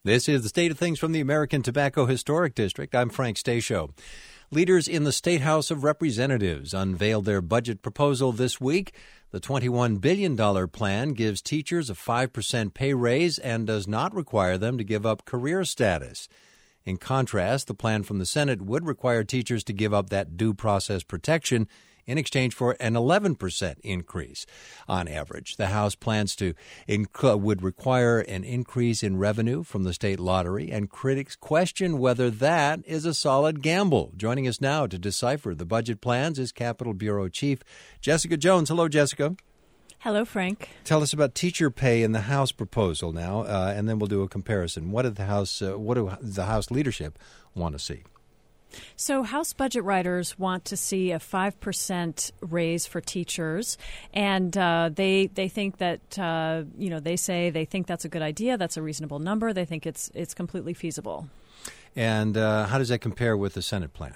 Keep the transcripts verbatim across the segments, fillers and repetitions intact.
This is the State of Things from the American Tobacco Historic District. I'm Frank Stasio. Leaders in the State House of Representatives unveiled their budget proposal this week. The twenty-one billion dollars plan gives teachers a five percent pay raise and does not require them to give up career status. In contrast, the plan from the Senate would require teachers to give up that due process protection in exchange for an eleven percent increase on average. The House plans to inc- would require an increase in revenue from the state lottery, and critics question whether that is a solid gamble. Joining us now to decipher the budget plans is Capitol Bureau Chief Jessica Jones. Hello, Jessica. Hello, Frank. Tell us about teacher pay in the House proposal now, uh, and then we'll do a comparison. What did the House, uh, what do the House leadership want to see? So House budget writers want to see a five percent raise for teachers, and uh, they they think that, uh, you know, they say they think that's a good idea. That's a reasonable number. They think it's it's completely feasible. And uh, how does that compare with the Senate plan?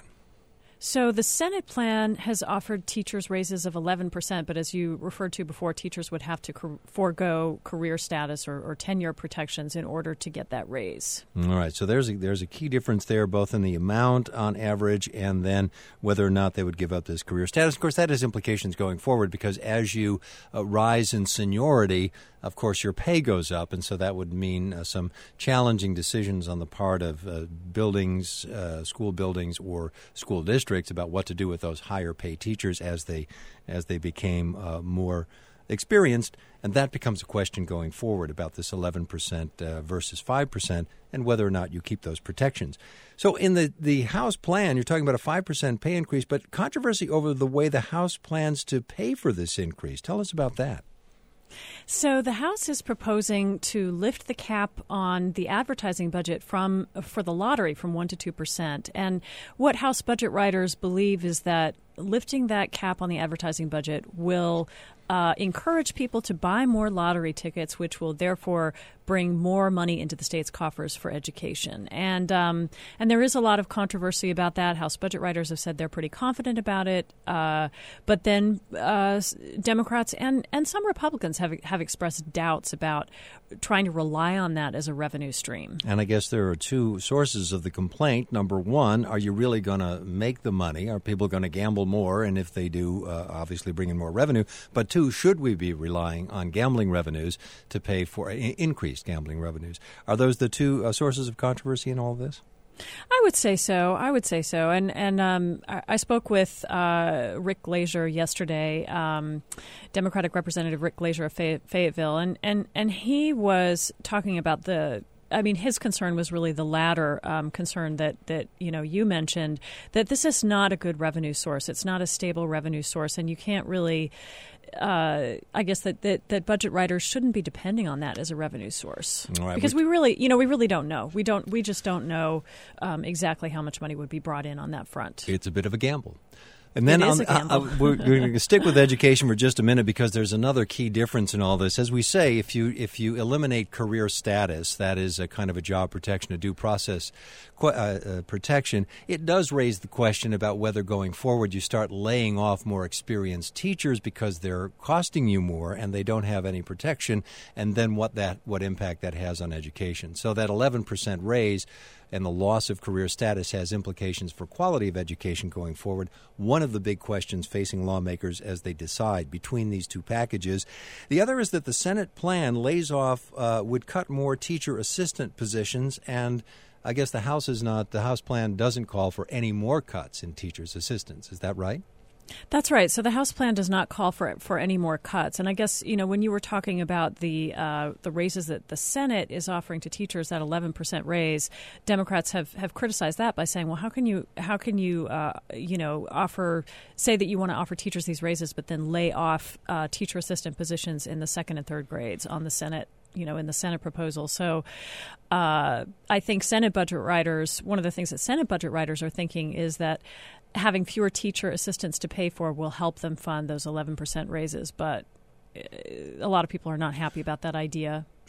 So the Senate plan has offered teachers raises of eleven percent, but as you referred to before, teachers would have to co- forego career status or, or tenure protections in order to get that raise. All right. So there's a, there's a key difference there, both in the amount on average and then whether or not they would give up this career status. Of course, that has implications going forward because as you uh, rise in seniority, of course, your pay goes up, and so that would mean uh, some challenging decisions on the part of uh, buildings, uh, school buildings or school districts about what to do with those higher paid teachers as they as they became uh, more experienced. And that becomes a question going forward about this eleven percent uh, versus five percent and whether or not you keep those protections. So in the, the House plan, you're talking about a five percent pay increase, but controversy over the way the House plans to pay for this increase. Tell us about that. So the House is proposing to lift the cap on the advertising budget from for the lottery from one to two percent. And what House budget writers believe is that lifting that cap on the advertising budget will uh, encourage people to buy more lottery tickets, which will therefore bring more money into the state's coffers for education. And um, and there is a lot of controversy about that. House budget writers have said they're pretty confident about it. Uh, but then uh, Democrats and, and some Republicans have have expressed doubts about trying to rely on that as a revenue stream. And I guess there are two sources of the complaint. Number one, are you really going to make the money? Are people going to gamble more? And if they do, uh, obviously bring in more revenue. But two, should we be relying on gambling revenues to pay for uh, increased gambling revenues? Are those the two uh, sources of controversy in all of this? I would say so. I would say so. And and um, I, I spoke with uh, Rick Glazer yesterday, um, Democratic Representative Rick Glazer of Fay- Fayetteville, and, and, and he was talking about the I mean, his concern was really the latter um, concern that, that, you know, you mentioned, that this is not a good revenue source. It's not a stable revenue source, and you can't really Uh, I guess that, that, that budget writers shouldn't be depending on that as a revenue source, right, because we really, you know, we really don't know. We don't. We just don't know um, exactly how much money would be brought in on that front. It's a bit of a gamble. And then on, uh, uh, we're, we're going to stick with education for just a minute because there's another key difference in all this. As we say, if you if you eliminate career status, that is a kind of a job protection, a due process uh, uh, protection, it does raise the question about whether going forward you start laying off more experienced teachers because they're costing you more and they don't have any protection, and then what that what impact that has on education. So that eleven percent raise and the loss of career status has implications for quality of education going forward. One of the big questions facing lawmakers as they decide between these two packages. The other is that the Senate plan lays off, uh, would cut more teacher assistant positions, and I guess the House is not, the House plan doesn't call for any more cuts in teachers' assistants. Is that right? That's right. So the House plan does not call for for any more cuts. And I guess, you know, when you were talking about the uh, the raises that the Senate is offering to teachers, that eleven percent raise, Democrats have, have criticized that by saying, well, how can you how can you uh, you know offer say that you want to offer teachers these raises, but then lay off uh, teacher assistant positions in the second and third grades on the Senate, you know, in the Senate proposal. So uh, I think Senate budget writers, one of the things that Senate budget writers are thinking is that having fewer teacher assistants to pay for will help them fund those eleven percent raises. But a lot of people are not happy about that idea.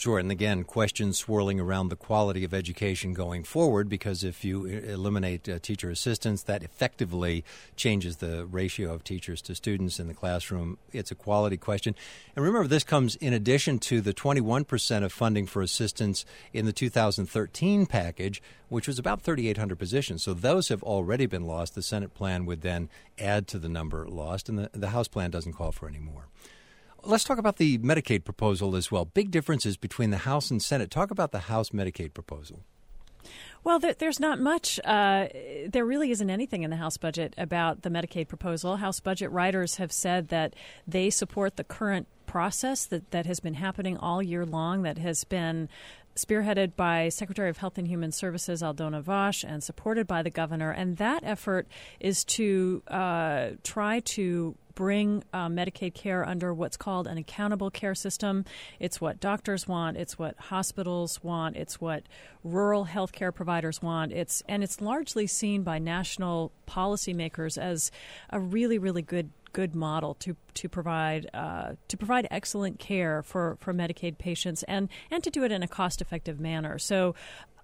Sure, and again, questions swirling around the quality of education going forward, because if you eliminate uh, teacher assistants, that effectively changes the ratio of teachers to students in the classroom. It's a quality question. And remember, this comes in addition to the twenty-one percent of funding for assistants in the two thousand thirteen package, which was about thirty-eight hundred positions. So those have already been lost. The Senate plan would then add to the number lost, and the, the House plan doesn't call for any more. Let's talk about the Medicaid proposal as well. Big differences between the House and Senate. Talk about the House Medicaid proposal. Well, there, there's not much. Uh, there really isn't anything in the House budget about the Medicaid proposal. House budget writers have said that they support the current process that, that has been happening all year long, that has been spearheaded by Secretary of Health and Human Services Aldona Vash and supported by the governor. And that effort is to uh, try to bring uh, Medicaid care under what's called an accountable care system. It's what doctors want. It's what hospitals want. It's what rural health care providers want. It's and it's largely seen by national policymakers as a really, really good good model to to provide uh, to provide excellent care for, for Medicaid patients and, and to do it in a cost-effective manner. So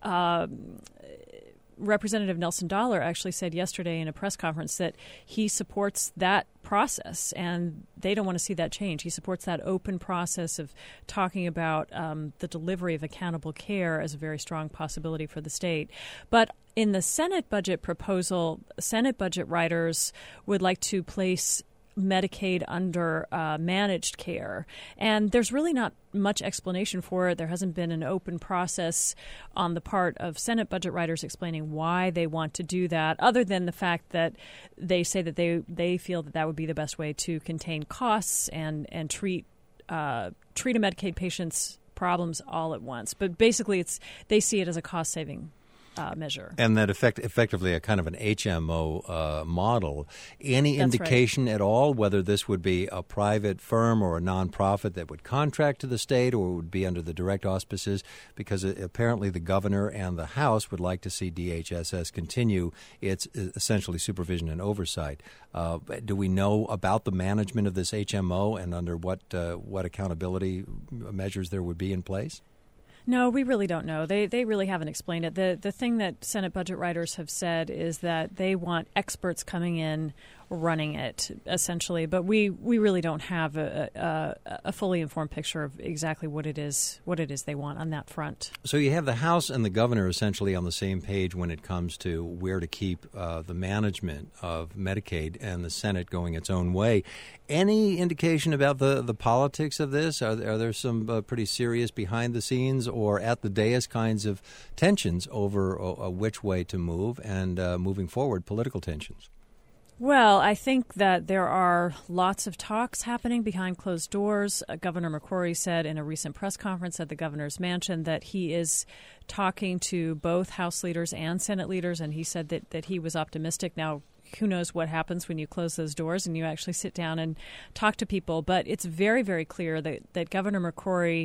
um, Representative Nelson Dollar actually said yesterday in a press conference that he supports that process, and they don't want to see that change. He supports that open process of talking about um, the delivery of accountable care as a very strong possibility for the state. But in the Senate budget proposal, Senate budget writers would like to place Medicaid under uh, managed care. And there's really not much explanation for it. There hasn't been an open process on the part of Senate budget writers explaining why they want to do that, other than the fact that they say that they, they feel that that would be the best way to contain costs and, and treat uh, treat a Medicaid patient's problems all at once. But basically, it's they see it as a cost-saving Uh, measure. And that effect, effectively a kind of an H M O uh, model. Any That's indication right. at all whether this would be a private firm or a nonprofit that would contract to the state, or would be under the direct auspices? Because uh, apparently the governor and the House would like to see D H S S continue its uh, essentially supervision and oversight. Uh, do we know about the management of this H M O and under what uh, what accountability measures there would be in place? No, we really don't know. They they really haven't explained it. The the thing that Senate budget writers have said is that they want experts coming in running it, essentially. But we, we really don't have a, a, a fully informed picture of exactly what it is what it is they want on that front. So you have the House and the governor essentially on the same page when it comes to where to keep uh, the management of Medicaid, and the Senate going its own way. Any indication about the, the politics of this? Are, are there some uh, pretty serious behind-the-scenes or at-the-dais kinds of tensions over uh, which way to move, and uh, moving forward, political tensions? Well, I think that there are lots of talks happening behind closed doors. Uh, Governor McCrory said in a recent press conference at the governor's mansion that he is talking to both House leaders and Senate leaders, and he said that, that he was optimistic. Now, who knows what happens when you close those doors and you actually sit down and talk to people. But it's very, very clear that, that Governor McCrory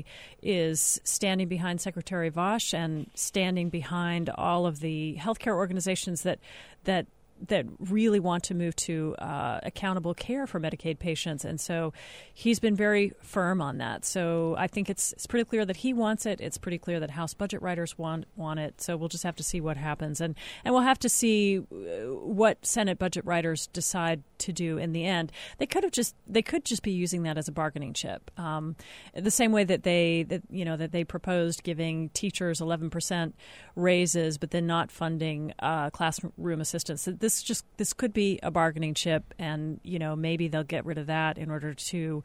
is standing behind Secretary Vash and standing behind all of the healthcare organizations that that that really want to move to uh, accountable care for Medicaid patients. And so he's been very firm on that. So I think it's it's pretty clear that he wants it. It's pretty clear that House budget writers want want it. So we'll just have to see what happens. And, and we'll have to see what Senate budget writers decide to do in the end. They could have just they could just be using that as a bargaining chip. Um, the same way that they that you know that they proposed giving teachers eleven percent raises, but then not funding uh, classroom assistants. This just this could be a bargaining chip, and you know maybe they'll get rid of that in order to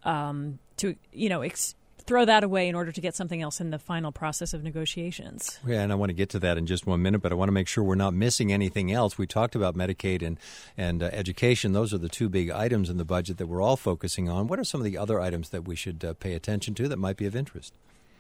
um, to you know ex- throw that away in order to get something else in the final process of negotiations. Yeah, and I want to get to that in just one minute, but I want to make sure we're not missing anything else. We talked about Medicaid and and uh, education; those are the two big items in the budget that we're all focusing on. What are some of the other items that we should uh, pay attention to that might be of interest?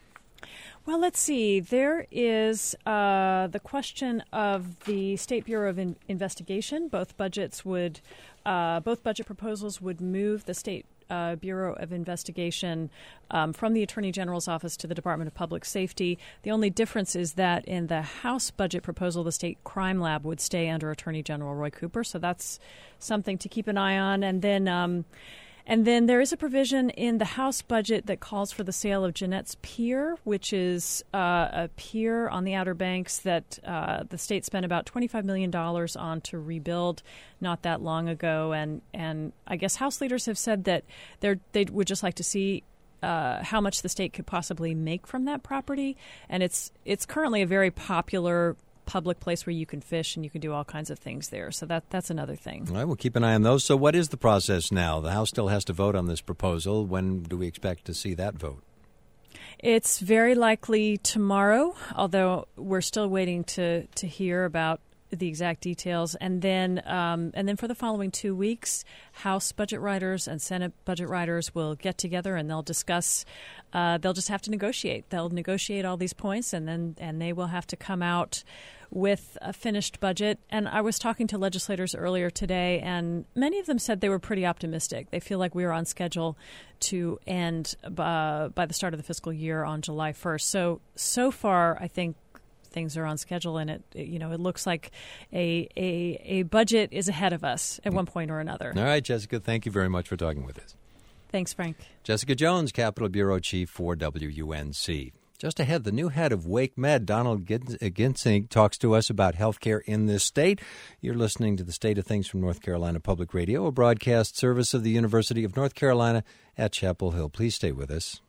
Well, let's see. There is uh, the question of the State Bureau of in- Investigation. Both budgets would, uh, both budget proposals would move the State uh, Bureau of Investigation um, from the Attorney General's office to the Department of Public Safety. The only difference is that in the House budget proposal, the State Crime Lab would stay under Attorney General Roy Cooper. So that's something to keep an eye on. And then. Um, And then there is a provision in the House budget that calls for the sale of Jeanette's Pier, which is uh, a pier on the Outer Banks that uh, the state spent about twenty-five million dollars on to rebuild not that long ago. And, and I guess House leaders have said that they're, they would just like to see uh, how much the state could possibly make from that property. And it's it's currently a very popular public place where you can fish and you can do all kinds of things there. So that that's another thing. All right, we'll keep an eye on those. So what is the process now? The House still has to vote on this proposal. When do we expect to see that vote? It's very likely tomorrow, although we're still waiting to, to hear about the exact details. And then um, and then for the following two weeks, House budget writers and Senate budget writers will get together and they'll discuss. Uh, they'll just have to negotiate. They'll negotiate all these points, and then and they will have to come out with a finished budget. And I was talking to legislators earlier today, and many of them said they were pretty optimistic. They feel like we are on schedule to end uh, by the start of the fiscal year on July first. So so far, I think things are on schedule, and it you know it looks like a a a budget is ahead of us at one point or another. All right, Jessica, thank you very much for talking with us. Thanks, Frank. Jessica Jones, Capitol Bureau Chief for W U N C. Just ahead, the new head of WakeMed, Donald Ginsink, talks to us about health care in this state. You're listening to the State of Things from North Carolina Public Radio, a broadcast service of the University of North Carolina at Chapel Hill. Please stay with us.